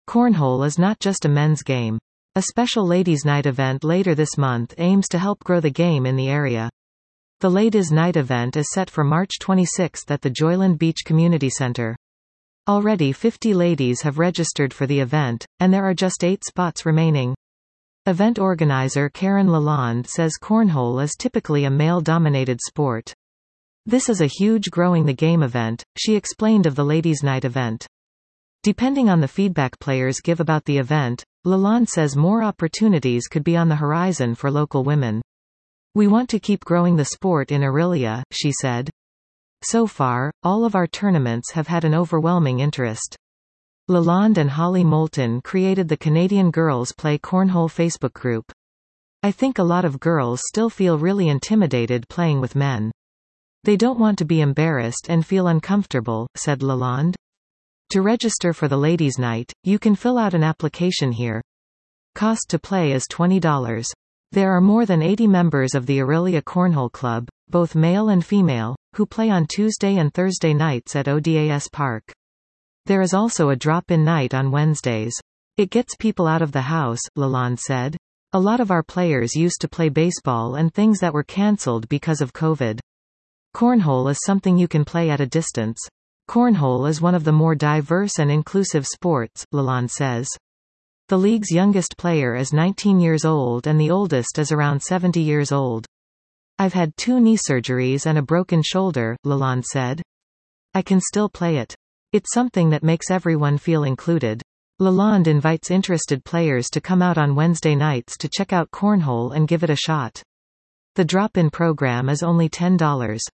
Cornhole is not just a men's game. A special Ladies' Night event later this month aims to help grow the game in the area. The Ladies' Night event is set for March 26 at the Joyland Beach Community Center. Already 50 ladies have registered for the event, and there are just 8 spots remaining. Event organizer Karen Lalonde says cornhole is typically a male-dominated sport. This is a huge growing the game event, she explained of the Ladies' Night event. Depending on the feedback players give about the event, Lalonde says more opportunities could be on the horizon for local women. We want to keep growing the sport in Orillia, she said. So far, all of our tournaments have had an overwhelming interest. Lalonde and Holly Moulton created the Canadian Girls Play Cornhole Facebook group. I think a lot of girls still feel really intimidated playing with men. They don't want to be embarrassed and feel uncomfortable, said Lalonde. To register for the Ladies' Night, you can fill out an application here. Cost to play is $20. There are more than 80 members of the Orillia Cornhole Club, both male and female, who play on Tuesday and Thursday nights at ODAS Park. There is also a drop-in night on Wednesdays. It gets people out of the house, Lalonde said. A lot of our players used to play baseball and things that were cancelled because of COVID. Cornhole is something you can play at a distance. Cornhole is one of the more diverse and inclusive sports, Lalonde says. The league's youngest player is 19 years old and the oldest is around 70 years old. I've had 2 knee surgeries and a broken shoulder, Lalonde said. I can still play it. It's something that makes everyone feel included. Lalonde invites interested players to come out on Wednesday nights to check out cornhole and give it a shot. The drop-in program is only $10.